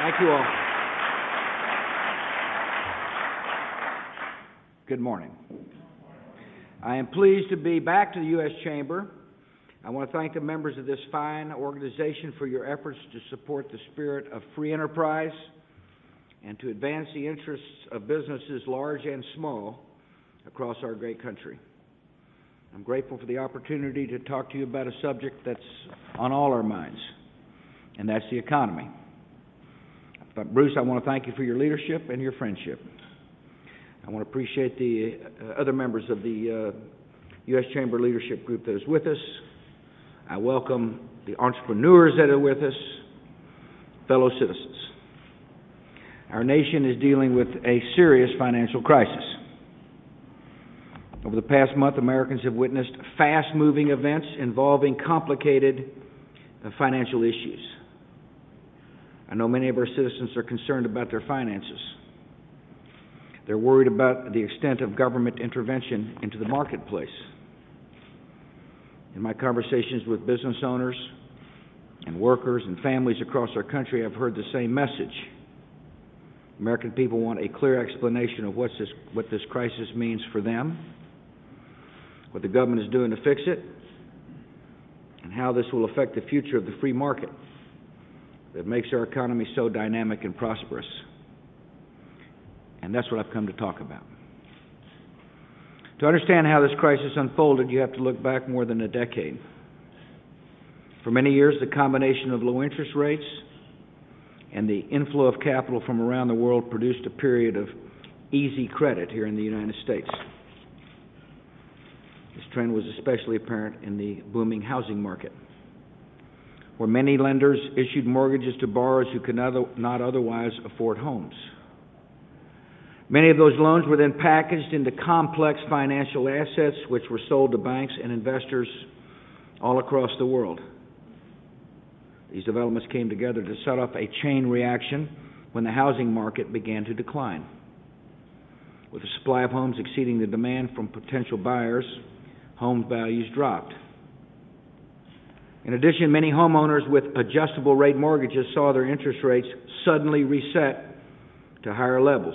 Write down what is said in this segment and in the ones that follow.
Thank you all. Good morning. I am pleased to be back to the U.S. Chamber. I want to thank the members of this fine organization for your efforts to support the spirit of free enterprise and to advance the interests of businesses large and small across our great country. I'm grateful for the opportunity to talk to you about a subject that's on all our minds, and that's the economy. But Bruce, I want to thank you for your leadership and your friendship. I want to appreciate the other members of the U.S. Chamber Leadership Group that is with us. I welcome the entrepreneurs that are with us, fellow citizens. Our nation is dealing with a serious financial crisis. Over the past month, Americans have witnessed fast-moving events involving complicated financial issues. I know many of our citizens are concerned about their finances. They're worried about the extent of government intervention into the marketplace. In my conversations with business owners and workers and families across our country, I've heard the same message. American people want a clear explanation of what this crisis means for them, what the government is doing to fix it, and how this will affect the future of the free market that makes our economy so dynamic and prosperous. And that's what I've come to talk about. To understand how this crisis unfolded, you have to look back more than a decade. For many years, the combination of low interest rates and the inflow of capital from around the world produced a period of easy credit here in the United States. This trend was especially apparent in the booming housing market, where many lenders issued mortgages to borrowers who could not otherwise afford homes. Many of those loans were then packaged into complex financial assets which were sold to banks and investors all across the world. These developments came together to set off a chain reaction when the housing market began to decline. With the supply of homes exceeding the demand from potential buyers, home values dropped. In addition, many homeowners with adjustable rate mortgages saw their interest rates suddenly reset to higher levels.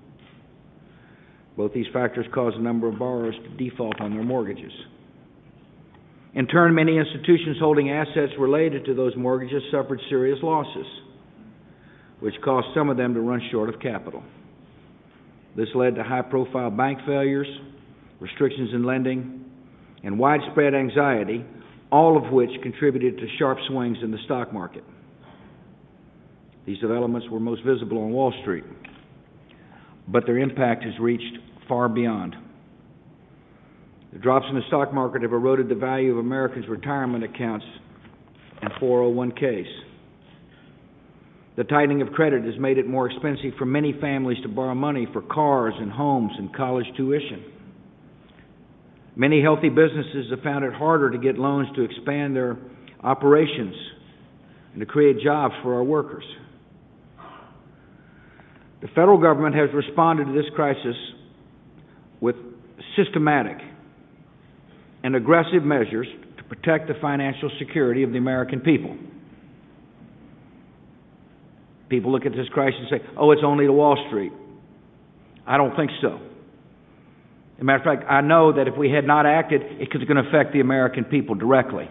Both these factors caused a number of borrowers to default on their mortgages. In turn, many institutions holding assets related to those mortgages suffered serious losses, which caused some of them to run short of capital. This led to high-profile bank failures, restrictions in lending, and widespread anxiety, all of which contributed to sharp swings in the stock market. These developments were most visible on Wall Street, but their impact has reached far beyond. The drops in the stock market have eroded the value of Americans' retirement accounts and 401ks. The tightening of credit has made it more expensive for many families to borrow money for cars and homes and college tuition. Many healthy businesses have found it harder to get loans to expand their operations and to create jobs for our workers. The federal government has responded to this crisis with systematic and aggressive measures to protect the financial security of the American people. People look at this crisis and say, oh, it's only to Wall Street. I don't think so. As a matter of fact, I know that if we had not acted, it's going to affect the American people directly.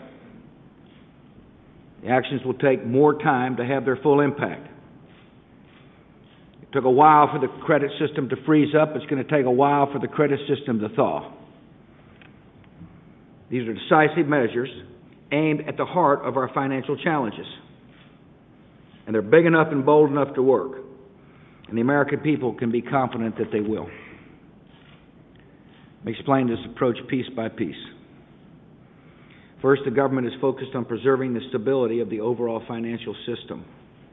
The actions will take more time to have their full impact. It took a while for the credit system to freeze up. It's going to take a while for the credit system to thaw. These are decisive measures aimed at the heart of our financial challenges. And they're big enough and bold enough to work. And the American people can be confident that they will. Let me explain this approach piece by piece. First, the government is focused on preserving the stability of the overall financial system.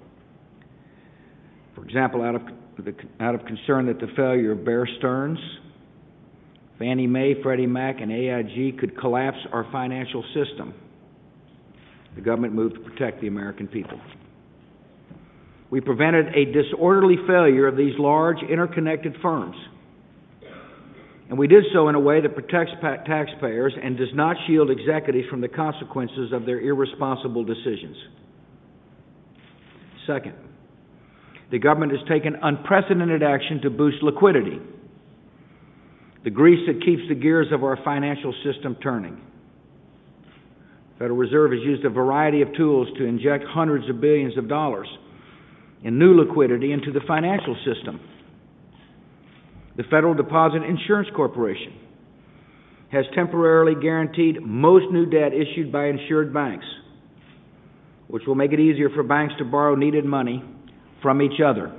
For example, out of concern that the failure of Bear Stearns, Fannie Mae, Freddie Mac, and AIG could collapse our financial system, the government moved to protect the American people. We prevented a disorderly failure of these large, interconnected firms. And we did so in a way that protects taxpayers and does not shield executives from the consequences of their irresponsible decisions. Second, the government has taken unprecedented action to boost liquidity, the grease that keeps the gears of our financial system turning. The Federal Reserve has used a variety of tools to inject hundreds of billions of dollars in new liquidity into the financial system. The Federal Deposit Insurance Corporation has temporarily guaranteed most new debt issued by insured banks, which will make it easier for banks to borrow needed money from each other.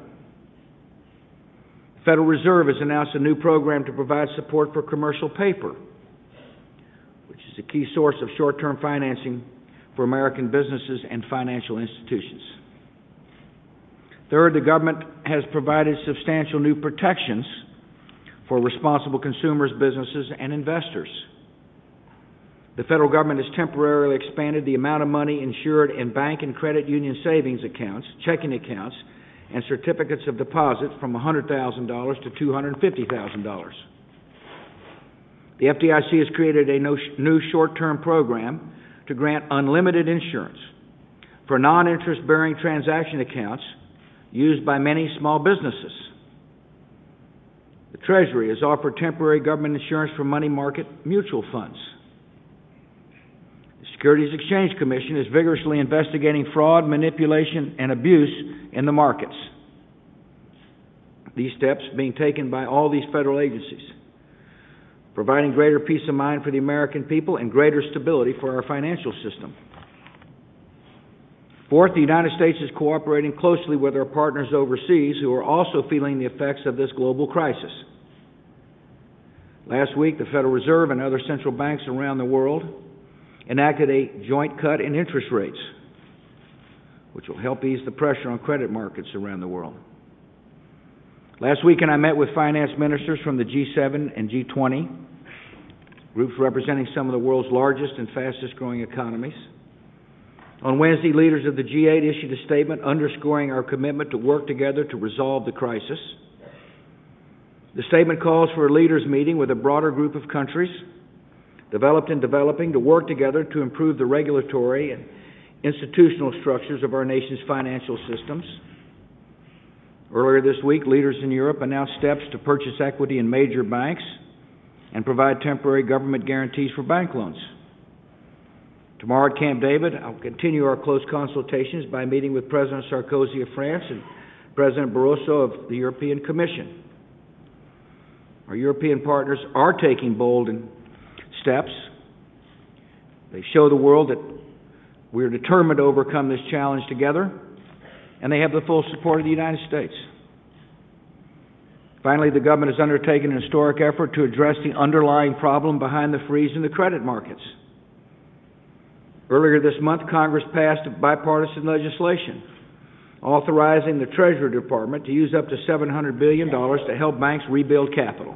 The Federal Reserve has announced a new program to provide support for commercial paper, which is a key source of short-term financing for American businesses and financial institutions. Third, the government has provided substantial new protections for responsible consumers, businesses, and investors. The federal government has temporarily expanded the amount of money insured in bank and credit union savings accounts, checking accounts, and certificates of deposit from $100,000 to $250,000. The FDIC has created a new short-term program to grant unlimited insurance for non-interest-bearing transaction accounts used by many small businesses. The Treasury has offered temporary government insurance for money market mutual funds. The Securities Exchange Commission is vigorously investigating fraud, manipulation, and abuse in the markets. These steps being taken by all these federal agencies, providing greater peace of mind for the American people and greater stability for our financial system. Fourth, the United States is cooperating closely with our partners overseas who are also feeling the effects of this global crisis. Last week, the Federal Reserve and other central banks around the world enacted a joint cut in interest rates, which will help ease the pressure on credit markets around the world. Last weekend, I met with finance ministers from the G7 and G20, groups representing some of the world's largest and fastest-growing economies. On Wednesday, leaders of the G8 issued a statement underscoring our commitment to work together to resolve the crisis. The statement calls for a leaders' meeting with a broader group of countries, developed and developing, to work together to improve the regulatory and institutional structures of our nation's financial systems. Earlier this week, leaders in Europe announced steps to purchase equity in major banks and provide temporary government guarantees for bank loans. Tomorrow at Camp David, I'll continue our close consultations by meeting with President Sarkozy of France and President Barroso of the European Commission. Our European partners are taking bold steps. They show the world that we are determined to overcome this challenge together, and they have the full support of the United States. Finally, the government has undertaken an historic effort to address the underlying problem behind the freeze in the credit markets. Earlier this month, Congress passed bipartisan legislation authorizing the Treasury Department to use up to $700 billion to help banks rebuild capital.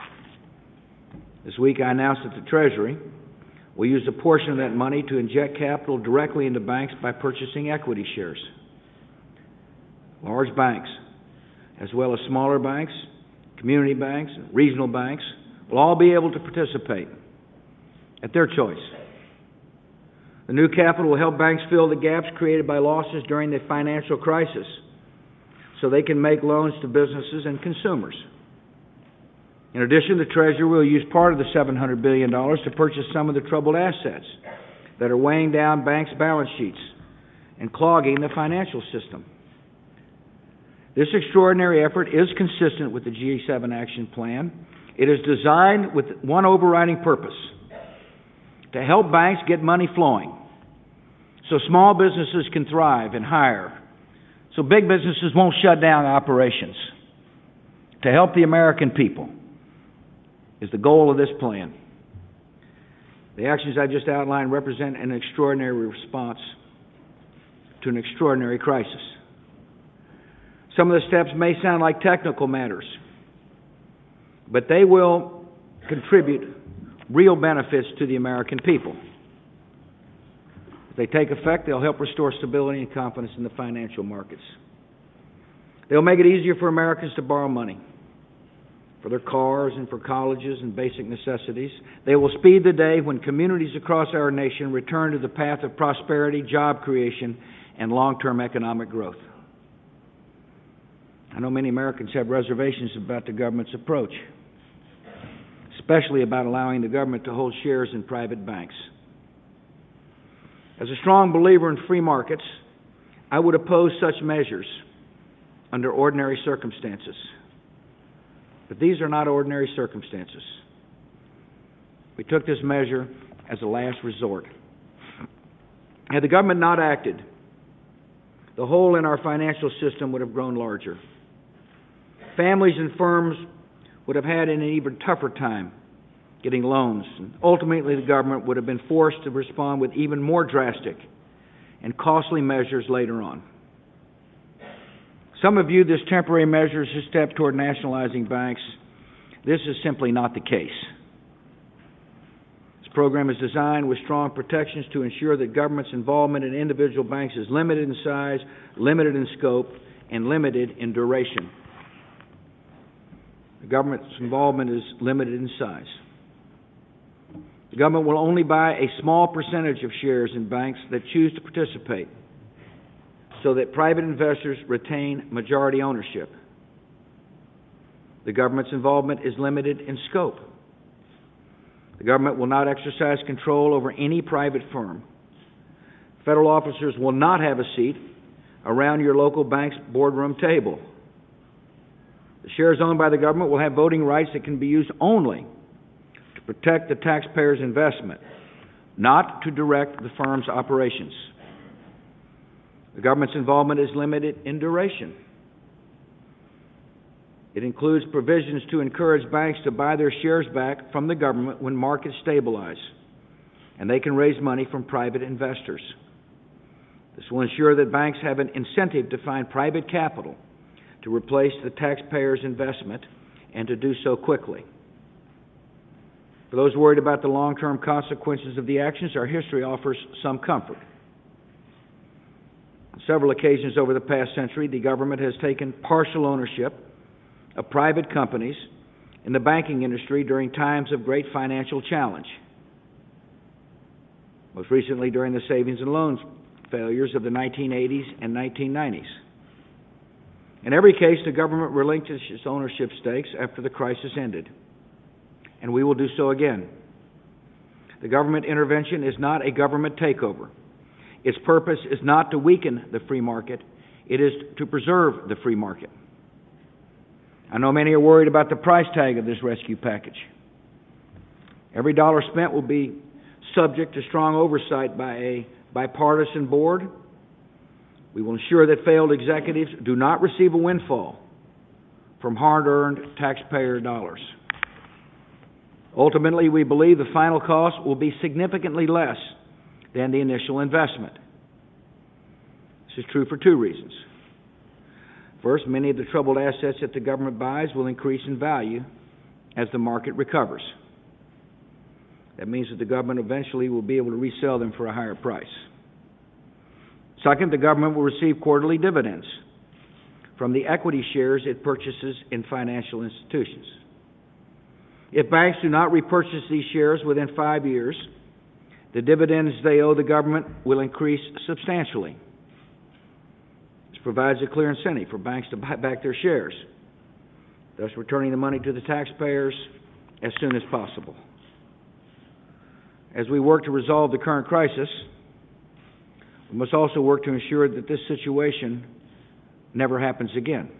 This week, I announced that the Treasury will use a portion of that money to inject capital directly into banks by purchasing equity shares. Large banks, as well as smaller banks, community banks, and regional banks, will all be able to participate at their choice. The new capital will help banks fill the gaps created by losses during the financial crisis so they can make loans to businesses and consumers. In addition, the Treasury will use part of the $700 billion to purchase some of the troubled assets that are weighing down banks' balance sheets and clogging the financial system. This extraordinary effort is consistent with the G7 action plan. It is designed with one overriding purpose: to help banks get money flowing so small businesses can thrive and hire, so big businesses won't shut down operations. To help the American people is the goal of this plan. The actions I just outlined represent an extraordinary response to an extraordinary crisis. Some of the steps may sound like technical matters, but they will contribute real benefits to the American people. If they take effect, they'll help restore stability and confidence in the financial markets. They'll make it easier for Americans to borrow money for their cars and for colleges and basic necessities. They will speed the day when communities across our nation return to the path of prosperity, job creation, and long-term economic growth. I know many Americans have reservations about the government's approach, especially about allowing the government to hold shares in private banks. As a strong believer in free markets, I would oppose such measures under ordinary circumstances. But these are not ordinary circumstances. We took this measure as a last resort. Had the government not acted, the hole in our financial system would have grown larger. Families and firms would have had an even tougher time getting loans, and ultimately the government would have been forced to respond with even more drastic and costly measures later on. Some have viewed this temporary measure as a step toward nationalizing banks. This is simply not the case. This program is designed with strong protections to ensure that government's involvement in individual banks is limited in size, limited in scope, and limited in duration. The government's involvement is limited in size. The government will only buy a small percentage of shares in banks that choose to participate, so that private investors retain majority ownership. The government's involvement is limited in scope. The government will not exercise control over any private firm. Federal officers will not have a seat around your local bank's boardroom table. The shares owned by the government will have voting rights that can be used only to protect the taxpayer's investment, not to direct the firm's operations. The government's involvement is limited in duration. It includes provisions to encourage banks to buy their shares back from the government when markets stabilize, and they can raise money from private investors. This will ensure that banks have an incentive to find private capital to replace the taxpayer's investment, and to do so quickly. For those worried about the long-term consequences of the actions, our history offers some comfort. On several occasions over the past century, the government has taken partial ownership of private companies in the banking industry during times of great financial challenge. Most recently during the savings and loans failures of the 1980s and 1990s. In every case, the government relinquished its ownership stakes after the crisis ended, and we will do so again. The government intervention is not a government takeover. Its purpose is not to weaken the free market. It is to preserve the free market. I know many are worried about the price tag of this rescue package. Every dollar spent will be subject to strong oversight by a bipartisan board. We will ensure that failed executives do not receive a windfall from hard-earned taxpayer dollars. Ultimately, we believe the final cost will be significantly less than the initial investment. This is true for two reasons. First, many of the troubled assets that the government buys will increase in value as the market recovers. That means that the government eventually will be able to resell them for a higher price. Second, the government will receive quarterly dividends from the equity shares it purchases in financial institutions. If banks do not repurchase these shares within 5 years, the dividends they owe the government will increase substantially. This provides a clear incentive for banks to buy back their shares, thus returning the money to the taxpayers as soon as possible. As we work to resolve the current crisis, we must also work to ensure that this situation never happens again.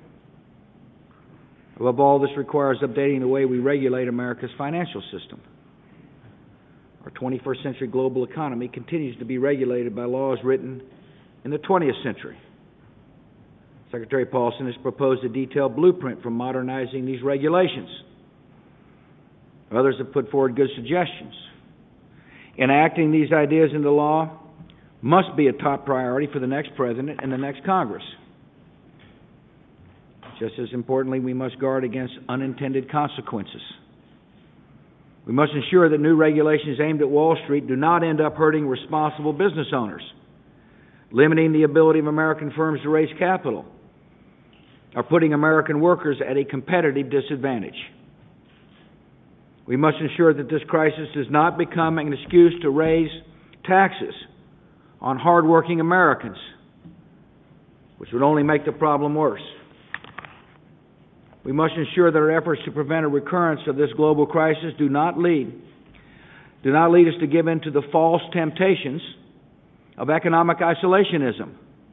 Above all, this requires updating the way we regulate America's financial system. Our 21st century global economy continues to be regulated by laws written in the 20th century. Secretary Paulson has proposed a detailed blueprint for modernizing these regulations. Others have put forward good suggestions. Enacting these ideas into law must be a top priority for the next president and the next Congress. Just as importantly, we must guard against unintended consequences. We must ensure that new regulations aimed at Wall Street do not end up hurting responsible business owners, limiting the ability of American firms to raise capital, or putting American workers at a competitive disadvantage. We must ensure that this crisis does not become an excuse to raise taxes on hard-working Americans, which would only make the problem worse. We must ensure that our efforts to prevent a recurrence of this global crisis do not lead us to give in to the false temptations of economic isolationism.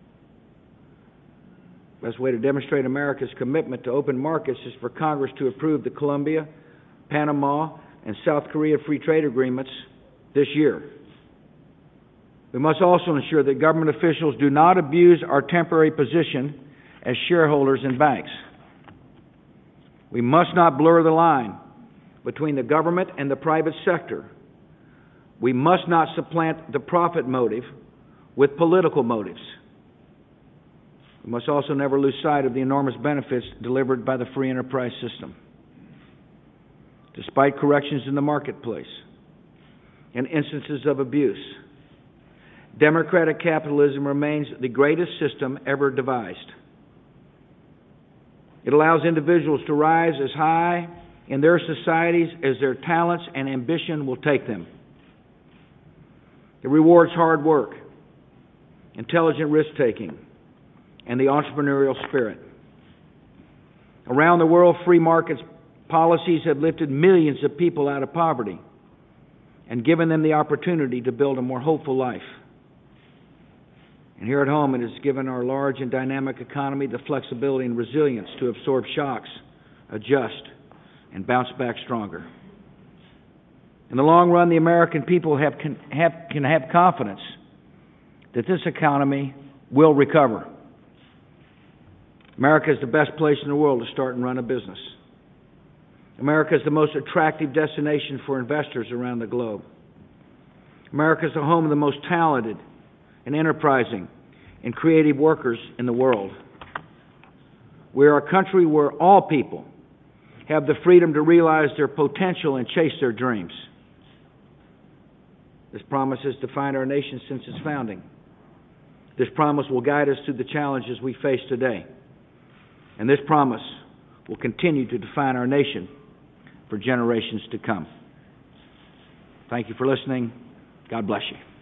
The best way to demonstrate America's commitment to open markets is for Congress to approve the Colombia, Panama, and South Korea free trade agreements this year. We must also ensure that government officials do not abuse our temporary position as shareholders in banks. We must not blur the line between the government and the private sector. We must not supplant the profit motive with political motives. We must also never lose sight of the enormous benefits delivered by the free enterprise system. Despite corrections in the marketplace and instances of abuse, democratic capitalism remains the greatest system ever devised. It allows individuals to rise as high in their societies as their talents and ambition will take them. It rewards hard work, intelligent risk-taking, and the entrepreneurial spirit. Around the world, free markets policies have lifted millions of people out of poverty and given them the opportunity to build a more hopeful life. And here at home, it has given our large and dynamic economy the flexibility and resilience to absorb shocks, adjust, and bounce back stronger. In the long run, the American people can have confidence that this economy will recover. America is the best place in the world to start and run a business. America is the most attractive destination for investors around the globe. America is the home of the most talented and enterprising and creative workers in the world. We are a country where all people have the freedom to realize their potential and chase their dreams. This promise has defined our nation since its founding. This promise will guide us through the challenges we face today. And this promise will continue to define our nation for generations to come. Thank you for listening. God bless you.